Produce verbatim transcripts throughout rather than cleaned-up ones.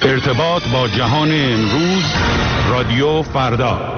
ارتباط با جهان امروز، رادیو فردا.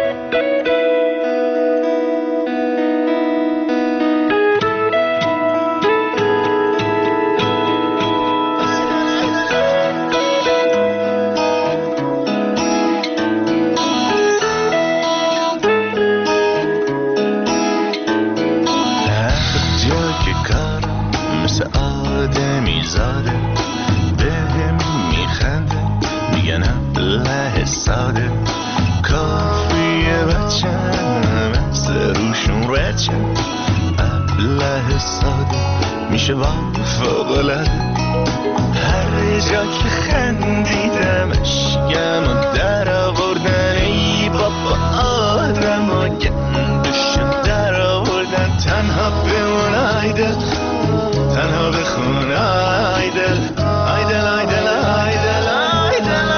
میشه با فوق‌العاده هر جا که خندیدمش گم و در آوردن ای بابا آدم و گندشو در آوردن تنها بمون آیدل تنها بخون آیدل آیدل آیدل آیدل آیدل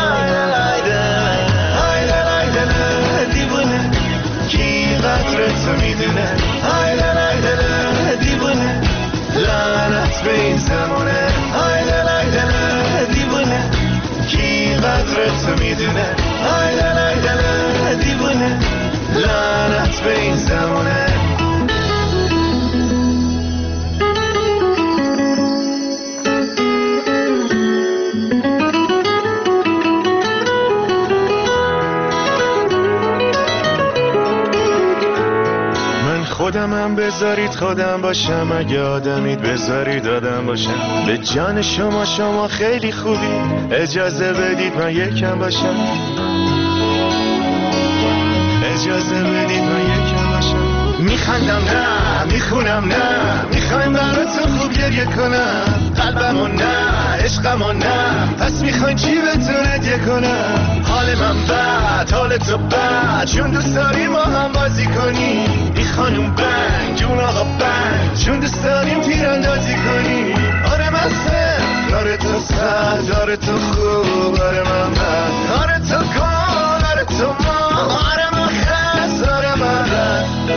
آیدل آیدل آیدل دیوونه کی قدرتو میدونه آیدل آیدل دیوونه لعنت به این زمونه آیدل آیدل دیوونه کی قدرتو میدونه آیدل آیدل دیوونه لعنت به این زمونه. خودمم بذارید خودم باشم، اگه آدمید بذارید آدم باشم. به جان شما شما خیلی خوبی، اجازه بدید من یکم باشم، اجازه بدید من یکم باشم. میخندم نه میخونم نه، میخوایم براتون خوب گریه کنم، قلبمو نه عشقمو نه، پس میخواین چی بهتون هدیه کنم؟ حال من بد حال تو بد، چون دوست داریم ما هم بازی کنیم. ای خانوم بنگ جون آقا بنگ، چون دوست داریم تیراندازی کنیم. آره من سر آره تو سر آره تو خوب آره من بد آره تو گل آره تو ما آره من خست آره من رد.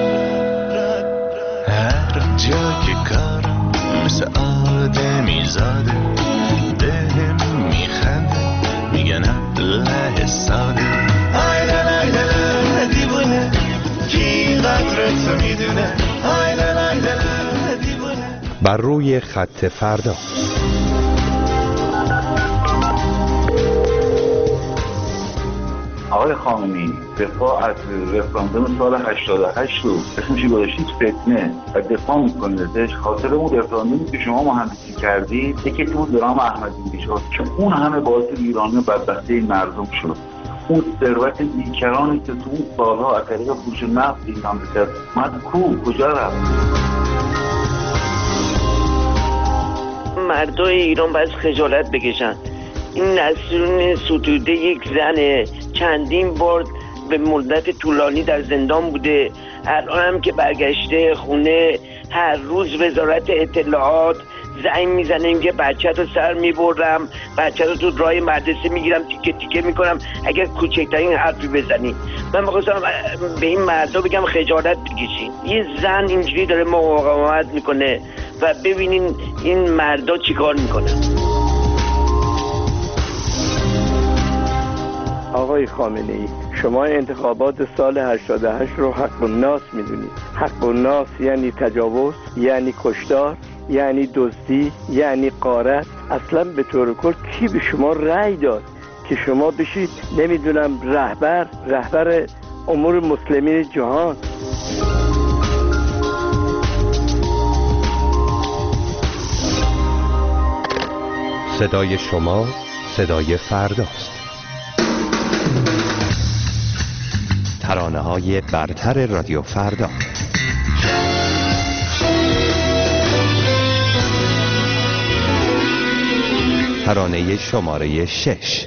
هر جا که کارم مثل آدمی زاده، بهم میخنده میگن له ساده. آیدل آیدل دیوونه کی قدرتو میدونه آیدل آیدل دیوونه. بر روی خط فردا. آقای خامنه‌ای دفاع از رفراندوم سال هشتاد و هشت رو اسمشی گذاشتید فتنه و دفاع میکنید ازش. خاطر اون رفراندومی که شما مهندسی کردید یکیتون درام احمدی شد که اون همه باعث ایرانی و بدبختی مردم شد. اون ثروت بیکرانی که تو اون سالها از طریق فروش نفت این مملکت اومد کو کجا رفت؟ مردای ایران باید خجالت بکشن. این نسرین ستوده یک زنه، چندین بار به مدت طولانی در زندان بوده، الان هم که برگشته خونه هر روز وزارت اطلاعات زنگ میزنه که بچه رو سر میبرم، بچه رو تو راه مدرسه میگیرم تیکه تیکه میکنم اگر کوچکترین حرفی بزنی. من میخواستم به این مردا بگم خجالت بکشین. یه زن اینجوری داره مقاومت میکنه و ببینین این مردا چیکار میکنن. آقای خامنه‌ای شما انتخابات سال هشتاد و هشت رو حق الناس میدونید. حق الناس یعنی تجاوز، یعنی کشتار، یعنی دزدی، یعنی غارت. اصلا به طور کل کی به شما رأی داد که شما بشید نمیدونم رهبر رهبر امور مسلمین جهان؟ صدای شما صدای فرداست. ترانه های برتر رادیو فردا. ترانه شماره شش.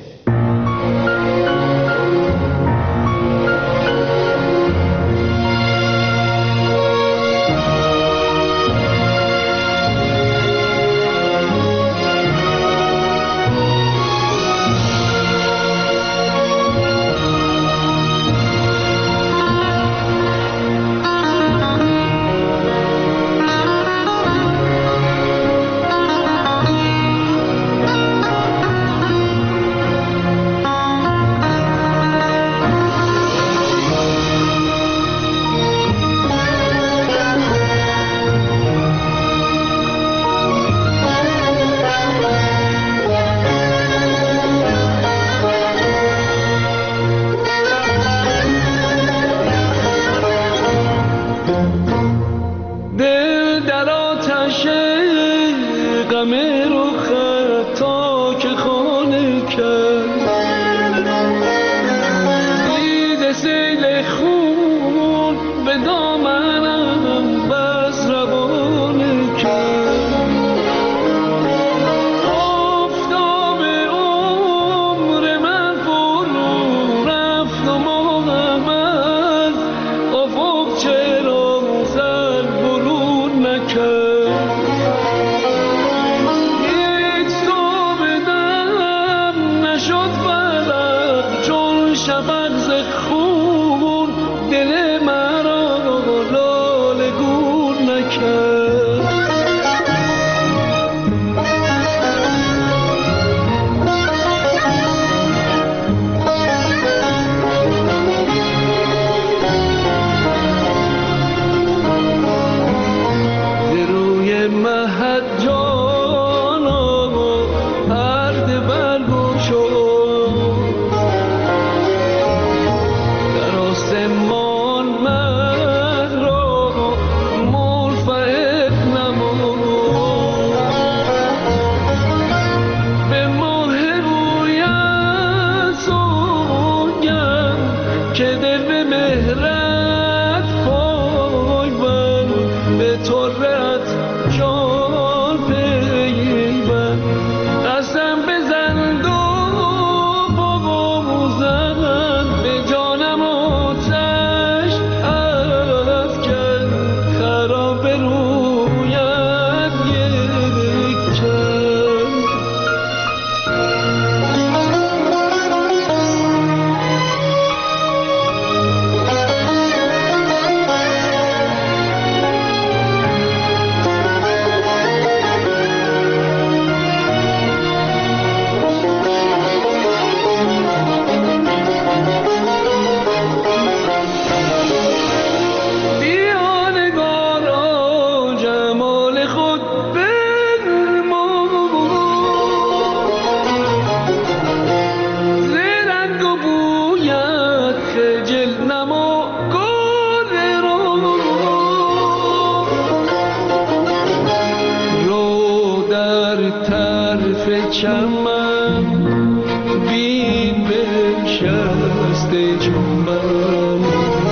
من بی بنشسته چون من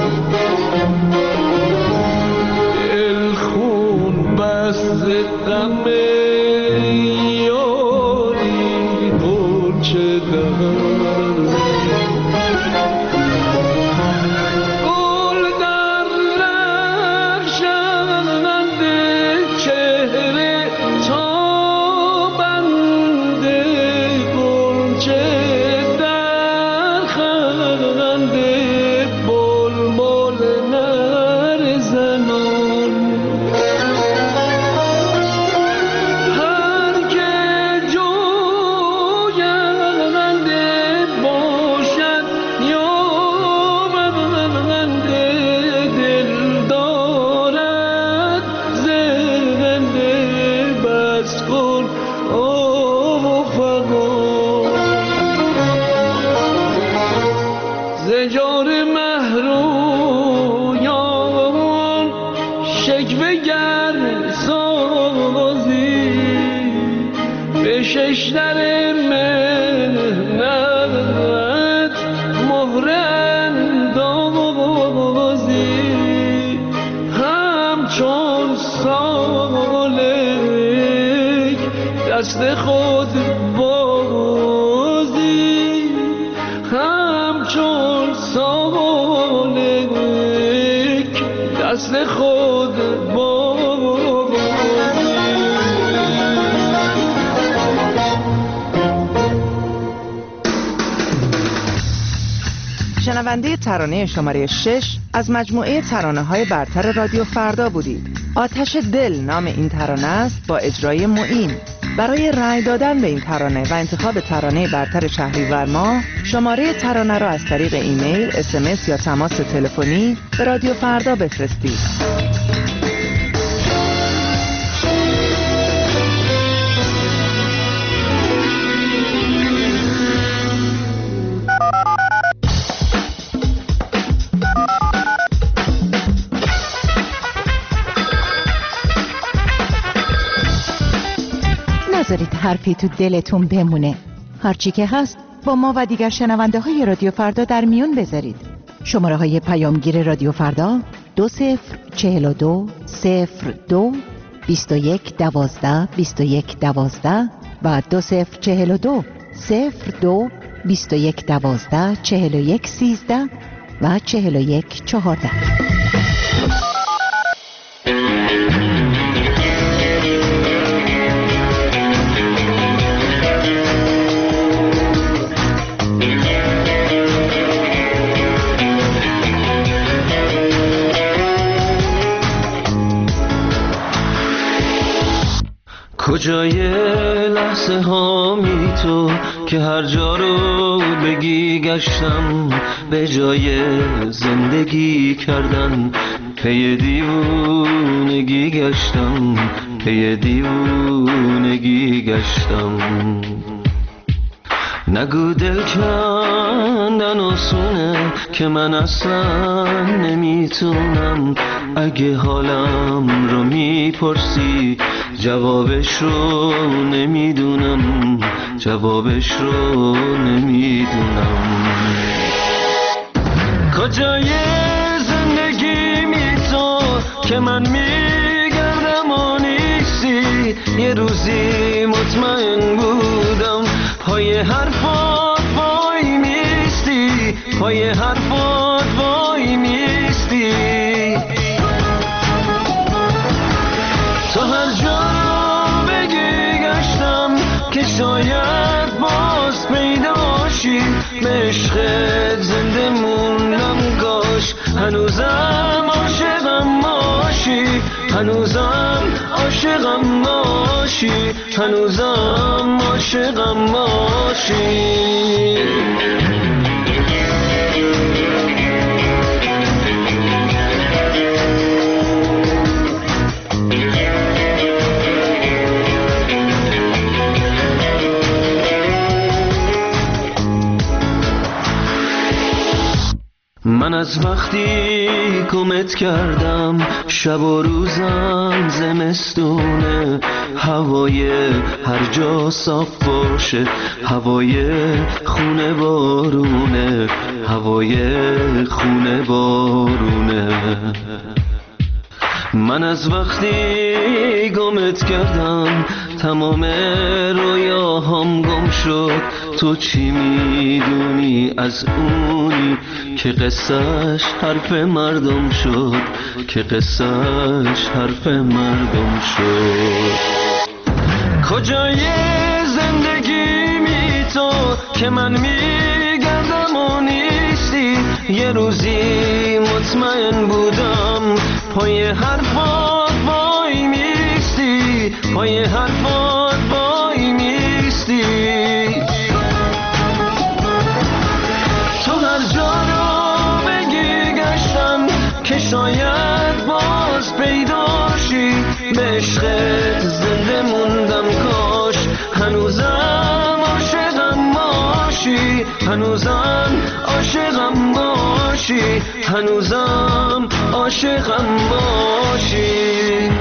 دل خون بست غم یاری غنچه دارم دست خود بازی همچون سالک دست خود بازی. شنونده ترانه شماره شش از مجموعه ترانه‌های برتر رادیو فردا بودید. آتش دل نام این ترانه است با اجرای معین. برای رأی دادن به این ترانه و انتخاب ترانه برتر شهریور ماه شماره ترانه را از طریق ایمیل، اس ام اس یا تماس تلفنی به رادیو فردا بفرستید. نذارید حرفی تو دلتون بمونه. هرچی که هست با ما و دیگر شنونده های رادیو فردا در میون بذارید. شماره های پیامگیر رادیو فردا دو صفر چهل و دو صفر دو بیست و یک دوازده بیست و یک دوازده و دو صفر چهل و دو صفر دو بیست و یک دوازده چهل و یک سیزده و چهل و یک چهارده. کجای لحظه هامی تو که هر جا رو بگی گشتم، به جای زندگی کردن پی دیوونگی گشتم، پی دیوونگی گشتم. نگو دل کندن آسونه که من اصلا نمیتونم. اگه حالم رو میپرسی جوابش رو نمیدونم، جوابش رو نمیدونم. کجای زندگی می تو که من میگردم و نیستی؟ یه روزی مطمئن بودم پای حرفات وای میستی، پای حرفات وای میستی. تو هر جا بگی گشتم که شاید باز پیدا شی، به عشقت زنده موندم کاش هنوزم عاشقم باشی، هنوزم عاشقم باشی، هنوزم عاشقم باشی. من از وقتی گمت کردم شب و روزم زمستونه، هوای هر جا صاف باشه، هوای خونه بارونه، هوای خونه بارونه. من از وقتی گمت کردم تمام رویاهام گم شد. تو چی میدونی از اونی که قصهش حرف مردم شد، که قصهش حرف مردم شد. کجای زندگی می تو که من میگردم و نیستی؟ یه روزی مطمئن بودم پای حرفات وای میستی، پای حرفات وای میستی. تو هر جا رو بگی گشتم که شاید باز پیداشی، به عشقت زنده موندم کاش هنوزم عاشقم باشی، هنوزم عاشقم باشی، هنوزم عاشقم باشی.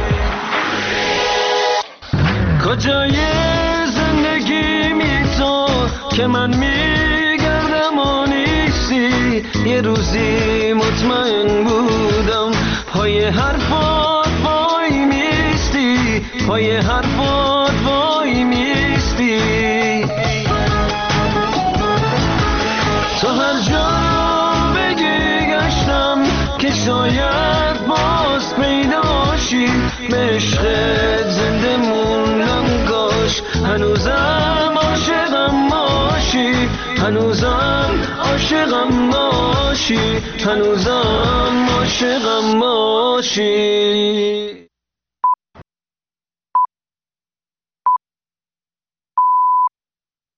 کجای زندگی می تو که من میگردم و نیستی؟ یه روزی مطمئن بودم پای حرفات وای میستی، پای حرفات وای میستی. تو هر جا بگی گشتم که شاید باز پیداشی، به عشقت زنده موندم کاش هنوزم عاشقم باشی، هنوزم عاشقم باشی، هنوزم عاشقم باشی.